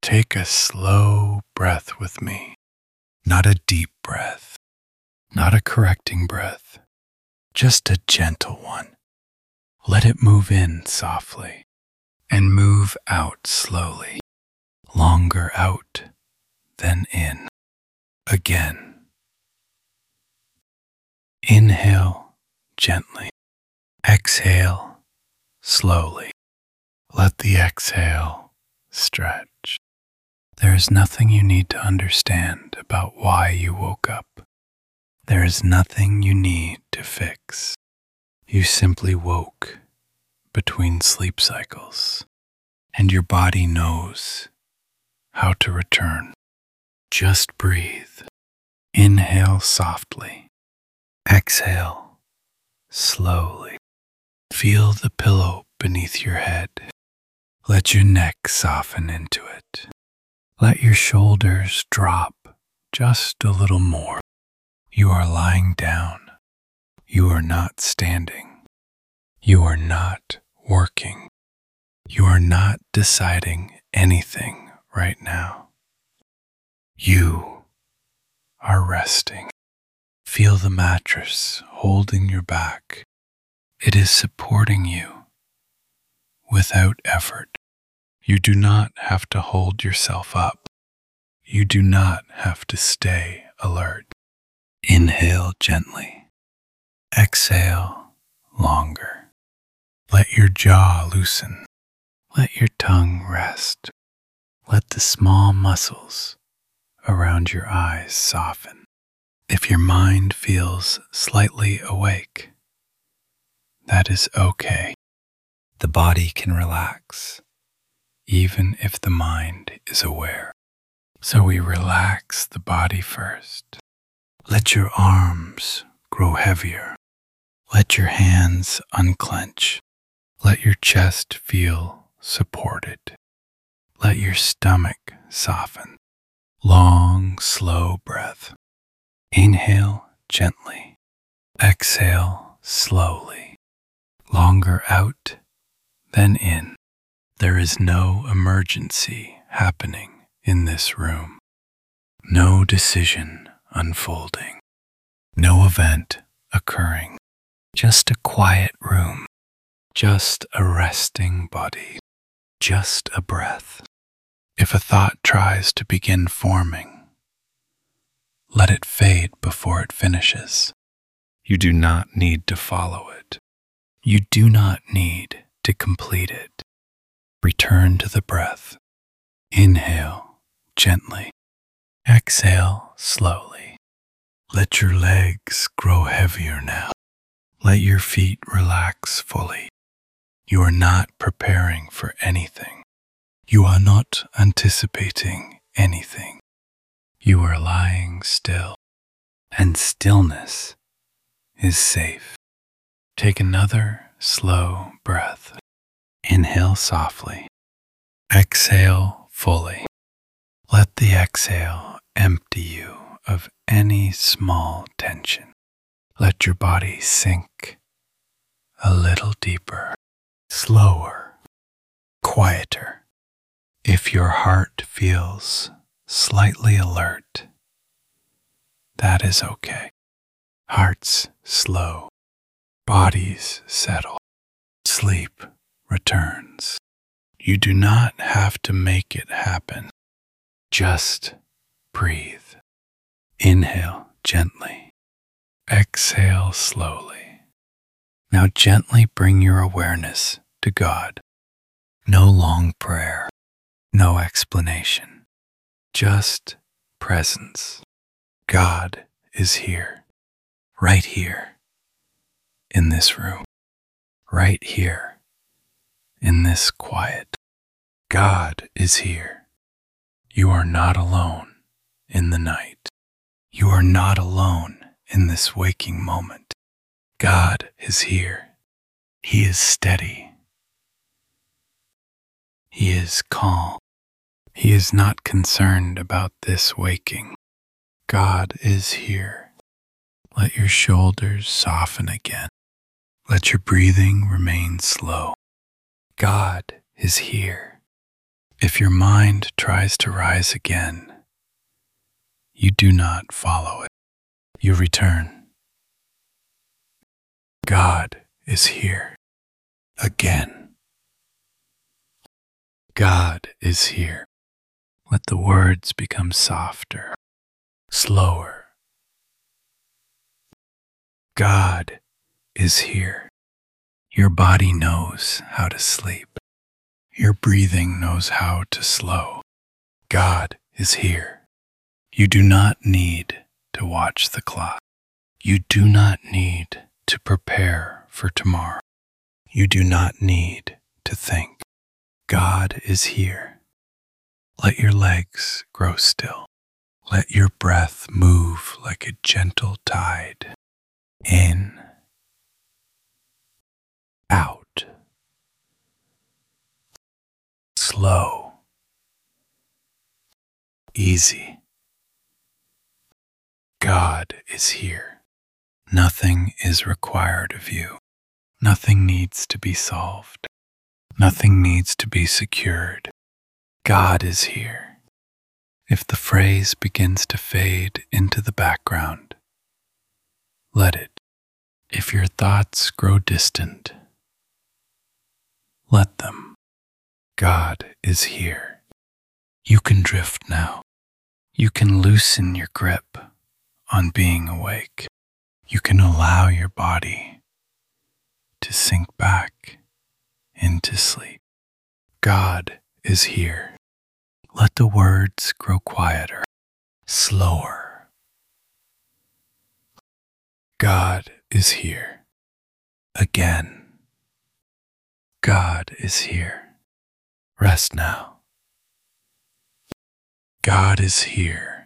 take a slow breath with me. Not a deep breath, not a correcting breath, just a gentle one. Let it move in softly and move out slowly. Longer out than in. Again. Inhale gently. Exhale slowly. Let the exhale stretch. There is nothing you need to understand about why you woke up. There is nothing you need to fix. You simply woke between sleep cycles, and your body knows how to return. Just breathe. Inhale softly. Exhale slowly. Feel the pillow beneath your head. Let your neck soften into it. Let your shoulders drop just a little more. You are lying down. You are not standing. You are not working. You are not deciding anything right now. You are resting. Feel the mattress holding your back. It is supporting you without effort. You do not have to hold yourself up. You do not have to stay alert. Inhale gently. Exhale longer. Let your jaw loosen. Let your tongue rest. Let the small muscles around your eyes soften. If your mind feels slightly awake, that is okay. The body can relax, even if the mind is aware. So we relax the body first. Let your arms grow heavier. Let your hands unclench. Let your chest feel supported. Let your stomach soften. Long, slow breath. Inhale gently. Exhale slowly. Longer out than in. There is no emergency happening in this room. No decision unfolding. No event occurring. Just a quiet room. Just a resting body. Just a breath. If a thought tries to begin forming, let it fade before it finishes. You do not need to follow it. You do not need to complete it. Return to the breath. Inhale gently. Exhale slowly. Let your legs grow heavier now. Let your feet relax fully. You are not preparing for anything. You are not anticipating anything. You are lying still, and stillness is safe. Take another slow breath. Inhale softly. Exhale fully. Let the exhale empty you of any small tension. Let your body sink a little deeper, slower, quieter. If your heart feels slightly alert, that is okay. Hearts slow, bodies settle, sleep returns. You do not have to make it happen. Just breathe. Inhale gently. Exhale slowly. Now gently bring your awareness to God. No long prayer, no explanation, just presence. God is here, right here, in this room, right here, in this quiet. God is here. You are not alone in the night. You are not alone in this waking moment. God is here. He is steady. He is calm. He is not concerned about this waking. God is here. Let your shoulders soften again. Let your breathing remain slow. God is here. If your mind tries to rise again, you do not follow it. You return. God is here. Again. God is here. Let the words become softer, slower. God is here. Your body knows how to sleep. Your breathing knows how to slow. God is here. You do not need to watch the clock. You do not need to prepare for tomorrow. You do not need to think. God is here. Let your legs grow still. Let your breath move like a gentle tide. In, out, slow, easy. God is here. Nothing is required of you. Nothing needs to be solved. Nothing needs to be secured. God is here. If the phrase begins to fade into the background, let it. If your thoughts grow distant, let them. God is here. You can drift now. You can loosen your grip on being awake. You can allow your body to sink back into sleep. God is here. Let the words grow quieter, slower. God is here. Again. God is here. Rest now. God is here.